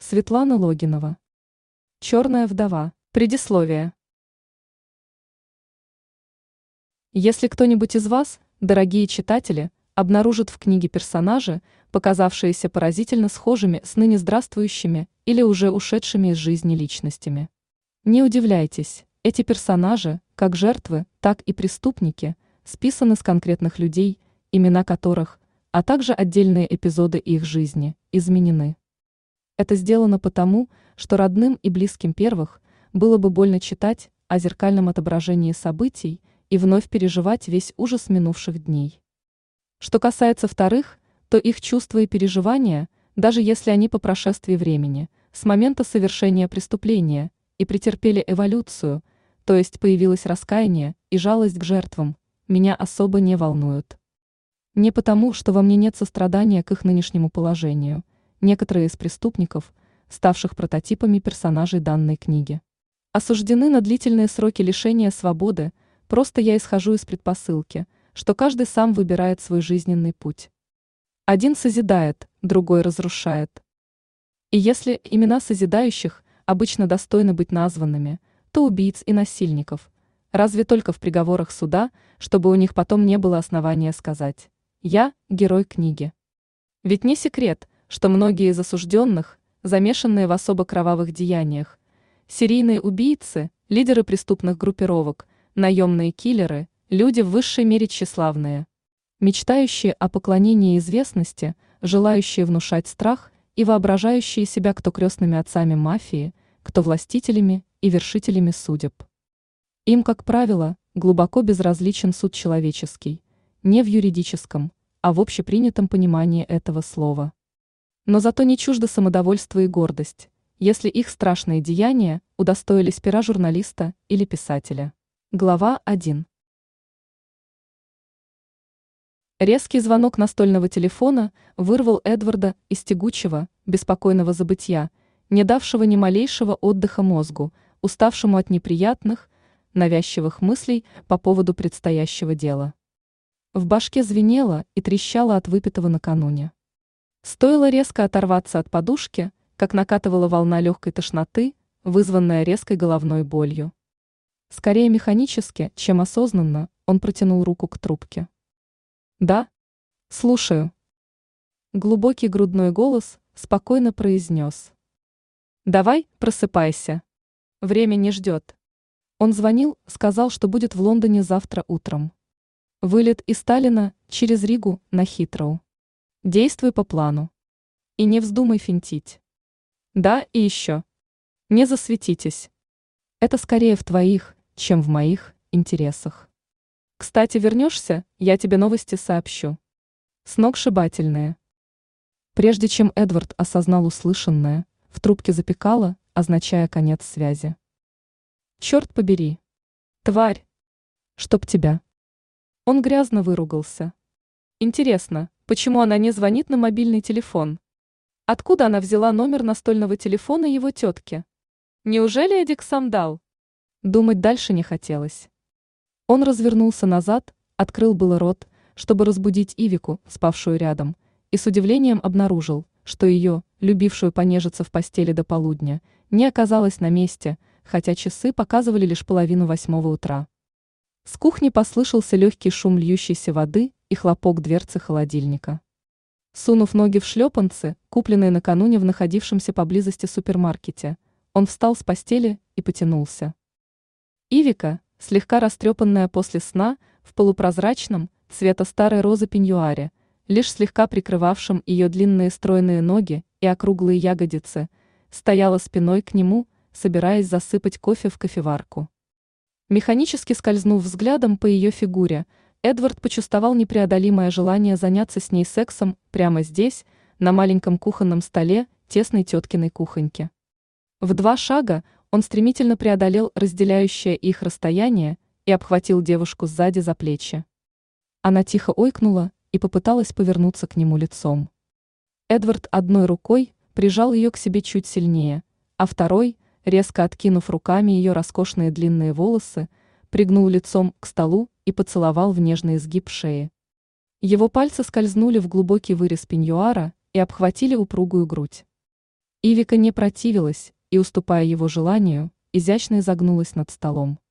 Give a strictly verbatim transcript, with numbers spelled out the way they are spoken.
Светлана Логинова. Черная вдова. Предисловие. Если кто-нибудь из вас, дорогие читатели, обнаружит в книге персонажи, показавшиеся поразительно схожими с ныне здравствующими или уже ушедшими из жизни личностями, не удивляйтесь, эти персонажи, как жертвы, так и преступники, списаны с конкретных людей, имена которых, а также отдельные эпизоды их жизни, изменены. Это сделано потому, что родным и близким первых было бы больно читать о зеркальном отображении событий и вновь переживать весь ужас минувших дней. Что касается вторых, то их чувства и переживания, даже если они по прошествии времени, с момента совершения преступления, и претерпели эволюцию, то есть появилось раскаяние и жалость к жертвам, меня особо не волнуют. Не потому, что во мне нет сострадания к их нынешнему положению, некоторые из преступников, ставших прототипами персонажей данной книги, осуждены на длительные сроки лишения свободы, просто я исхожу из предпосылки, что каждый сам выбирает свой жизненный путь. Один созидает, другой разрушает. И если имена созидающих обычно достойны быть названными, то убийц и насильников, разве только в приговорах суда, чтобы у них потом не было основания сказать «Я – герой книги». Ведь не секрет, что многие из осужденных, замешанные в особо кровавых деяниях, серийные убийцы, лидеры преступных группировок, наемные киллеры, люди в высшей мере тщеславные, мечтающие о поклонении известности, желающие внушать страх и воображающие себя кто крестными отцами мафии, кто властителями и вершителями судеб. Им, как правило, глубоко безразличен суд человеческий, не в юридическом, а в общепринятом понимании этого слова. Но зато не чуждо самодовольство и гордость, если их страшные деяния удостоились пера журналиста или писателя. Глава первая. Резкий звонок настольного телефона вырвал Эдварда из тягучего, беспокойного забытья, не давшего ни малейшего отдыха мозгу, уставшему от неприятных, навязчивых мыслей по поводу предстоящего дела. В башке звенело и трещало от выпитого накануне. Стоило резко оторваться от подушки, как накатывала волна легкой тошноты, вызванная резкой головной болью. Скорее механически, чем осознанно, он протянул руку к трубке. «Да? Слушаю». Глубокий грудной голос спокойно произнес. «Давай, просыпайся. Время не ждет». Он звонил, сказал, что будет в Лондоне завтра утром. Вылет из Таллина через Ригу на Хитроу. Действуй по плану. И не вздумай финтить. Да, и еще. Не засветитесь. Это скорее в твоих, чем в моих, интересах. Кстати, вернешься, я тебе новости сообщу. Сногсшибательные. Прежде чем Эдвард осознал услышанное, в трубке запекало, означая конец связи. Черт побери. Тварь. Чтоб тебя. Он грязно выругался. Интересно, почему она не звонит на мобильный телефон? Откуда она взяла номер настольного телефона его тетки? Неужели Эдик сам дал? Думать дальше не хотелось. Он развернулся назад, открыл было рот, чтобы разбудить Ивику, спавшую рядом, и с удивлением обнаружил, что ее, любившую понежиться в постели до полудня, не оказалось на месте, хотя часы показывали лишь половину восьмого утра. С кухни послышался легкий шум льющейся воды и хлопок дверцы холодильника. Сунув ноги в шлепанцы, купленные накануне в находившемся поблизости супермаркете, он встал с постели и потянулся. Ивика, слегка растрепанная после сна, в полупрозрачном, цвета старой розы пеньюаре, лишь слегка прикрывавшем ее длинные стройные ноги и округлые ягодицы, стояла спиной к нему, собираясь засыпать кофе в кофеварку. Механически скользнув взглядом по ее фигуре, Эдвард почувствовал непреодолимое желание заняться с ней сексом прямо здесь, на маленьком кухонном столе тесной теткиной кухоньки. В два шага он стремительно преодолел разделяющее их расстояние и обхватил девушку сзади за плечи. Она тихо ойкнула и попыталась повернуться к нему лицом. Эдвард одной рукой прижал ее к себе чуть сильнее, а второй, резко откинув руками ее роскошные длинные волосы, пригнул лицом к столу и поцеловал в нежный изгиб шеи. Его пальцы скользнули в глубокий вырез пеньюара и обхватили упругую грудь. Ивика не противилась и, уступая его желанию, изящно изогнулась над столом.